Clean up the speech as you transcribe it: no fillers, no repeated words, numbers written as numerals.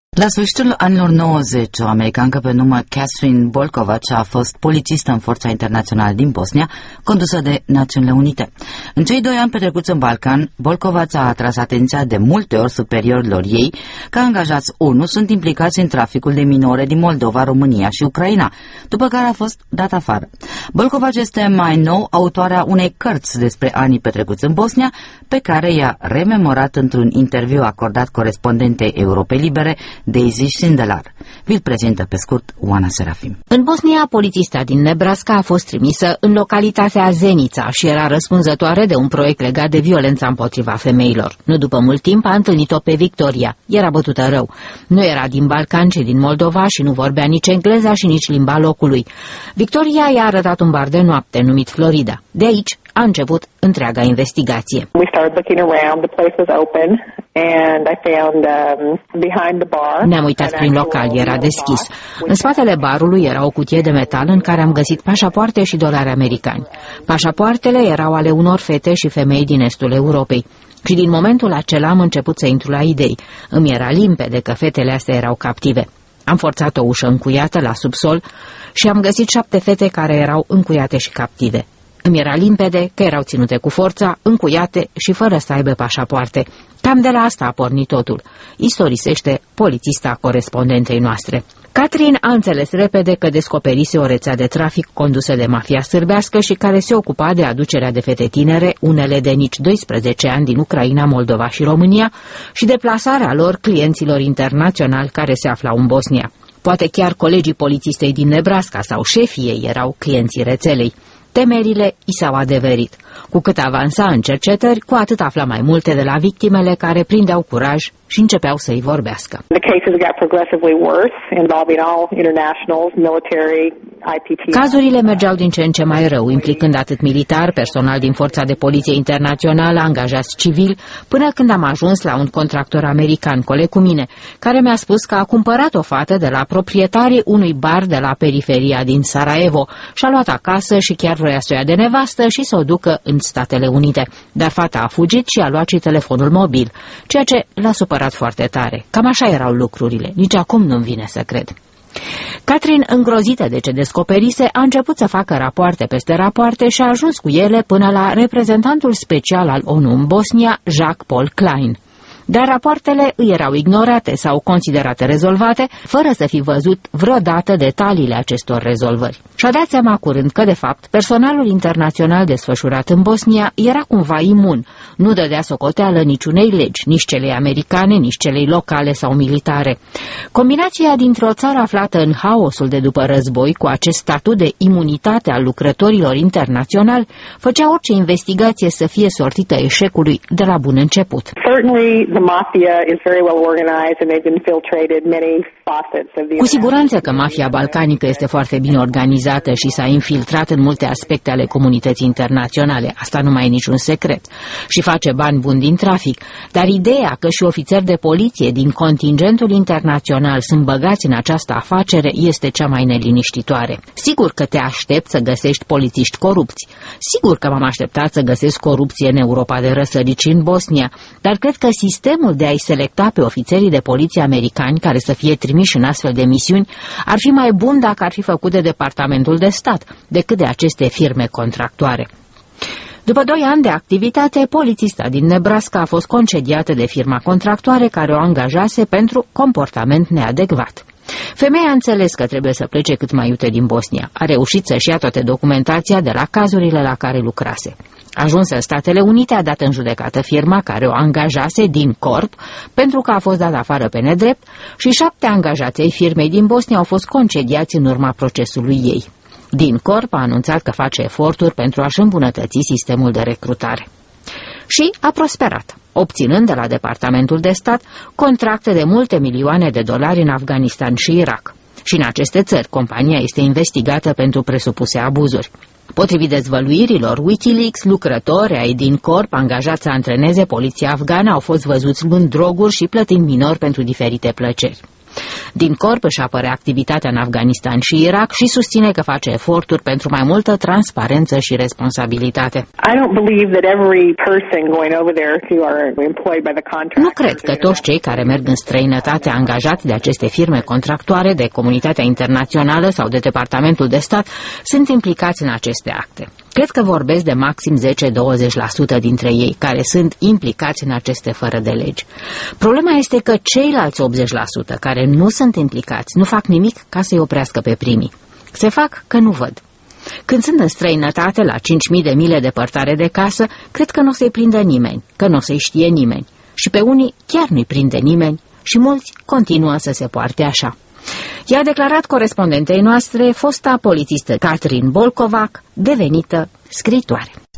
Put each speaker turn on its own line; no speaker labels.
La sfârșitul anilor 90, o americancă pe nume Catherine Bolkovac a fost polițistă în Forța Internațională din Bosnia, condusă de Națiunile Unite. În cei 2 ani petrecuți în Balcan, Bolkovac a atras atenția de multe ori superiorilor ei că angajați ONU sunt implicați în traficul de minore din Moldova, România și Ucraina, după care a fost dat afară. Bolkovac este mai nou autoarea unei cărți despre anii petrecuți în Bosnia, pe care i-a rememorat într-un interviu acordat corespondentei Europei Libere, Daisy Sindelar. Vi-l prezintă pe scurt Oana Serafim.
În Bosnia, polițista din Nebraska a fost trimisă în localitatea Zenica și era răspunzătoare de un proiect legat de violența împotriva femeilor. Nu după mult timp a întâlnit-o pe Victoria. Era bătută rău. Nu era din Balcan, ci din Moldova și nu vorbea nici engleza și nici limba locului. Victoria i-a arătat un bar de noapte numit Florida. De aici a început întreaga investigație. Ne-am uitat prin local, era deschis. În spatele barului era o cutie de metal în care am găsit pașapoarte și dolari americani. Pașapoartele erau ale unor fete și femei din estul Europei. Și din momentul acela am început să intru la idei. Îmi era limpede că fetele astea erau captive. Am forțat o ușă încuiată la subsol și am găsit 7 fete care erau încuiate și captive. Îmi era limpede că erau ținute cu forța, încuiate și fără să aibă pașapoarte. Cam de la asta a pornit totul, istorisește polițista corespondentei noastre. Catherine a înțeles repede că descoperise o rețea de trafic condusă de mafia sârbească și care se ocupa de aducerea de fete tinere, unele de nici 12 ani din Ucraina, Moldova și România, și de plasarea lor clienților internaționali care se aflau în Bosnia. Poate chiar colegii polițistei din Nebraska sau șefii ei erau clienții rețelei. Temerile i s-au adeverit. Cu cât avansa în cercetări, cu atât afla mai multe de la victimele care prindeau curaj și începeau să-i vorbească. Cazurile mergeau din ce în ce mai rău, implicând atât militar, personal din Forța de Poliție Internațională, angajați civili, până când am ajuns la un contractor american, coleg cu mine, care mi-a spus că a cumpărat o fată de la proprietarii unui bar de la periferia din Sarajevo și a luat acasă și chiar vrea să o ia de nevastă și să o ducă în Statele Unite. Dar fata a fugit și a luat și telefonul mobil, ceea ce l-a supărat foarte tare. Cam așa erau lucrurile. Nici acum nu-mi vine să cred. Catherine, îngrozită de ce descoperise, a început să facă rapoarte peste rapoarte și a ajuns cu ele până la reprezentantul special al ONU în Bosnia, Jacques Paul Klein. Dar rapoartele îi erau ignorate sau considerate rezolvate, fără să fi văzut vreodată detaliile acestor rezolvări. Și-a dat seama curând că, de fapt, personalul internațional desfășurat în Bosnia era cumva imun, nu dădea socoteală niciunei legi, nici celei americane, nici celei locale sau militare. Combinația dintr-o țară aflată în haosul de după război, cu acest statut de imunitate al lucrătorilor internaționali, făcea orice investigație să fie sortită eșecului de la bun început. Cu siguranță că mafia balcanică este foarte bine organizată și s-a infiltrat în multe aspecte ale comunității internaționale. Asta nu mai e niciun secret. Și face bani buni din trafic. Dar ideea că și ofițeri de poliție din contingentul internațional sunt băgați în această afacere este cea mai neliniștitoare. Sigur că te aștepți să găsești polițiști corupți. Sigur că m-am așteptat să găsesc corupție în Europa de răsărit și în Bosnia. Dar cred că sistemul de a-i selecta pe ofițerii de poliție americani care să fie trimiși în astfel de misiuni ar fi mai bun dacă ar fi făcut de Departamentul de Stat decât de aceste firme contractoare. După 2 ani de activitate, polițista din Nebraska a fost concediată de firma contractoare care o angajase pentru comportament neadecvat. Femeia a înțeles că trebuie să plece cât mai iute din Bosnia. A reușit să-și ia toată documentația de la cazurile la care lucrase. Ajunsă în Statele Unite, a dat în judecată firma care o angajase din corp pentru că a fost dat afară pe nedrept și 7 angajați ai firmei din Bosnia au fost concediați în urma procesului ei. Din corp a anunțat că face eforturi pentru a-și îmbunătăți sistemul de recrutare. Și a prosperat, obținând de la Departamentul de Stat contracte de multe milioane de dolari în Afganistan și Irak. Și în aceste țări, compania este investigată pentru presupuse abuzuri. Potrivit dezvăluirilor Wikileaks, lucrători ai din corp angajați să antreneze poliția afgană au fost văzuți luând droguri și plătind minori pentru diferite plăceri. Din corp își apără activitatea în Afganistan și Irak și susține că face eforturi pentru mai multă transparență și responsabilitate. Nu cred că toți cei care merg în străinătate angajați de aceste firme contractoare, de comunitatea internațională sau de Departamentul de Stat sunt implicați în aceste acte. Cred că vorbesc de maxim 10-20% dintre ei care sunt implicați în aceste fără de legi. Problema este că ceilalți 80% care nu sunt implicați nu fac nimic ca să-i oprească pe primii. Se fac că nu văd. Când sunt în străinătate, la 5.000 de mile departare de casă, cred că nu o să-i prindă nimeni, că nu o să-i știe nimeni. Și pe unii chiar nu-i prinde nimeni și mulți continuă să se poarte așa. I-a declarat corespondentei noastre fosta polițistă Catherine Bolkovac, devenită scriitoare.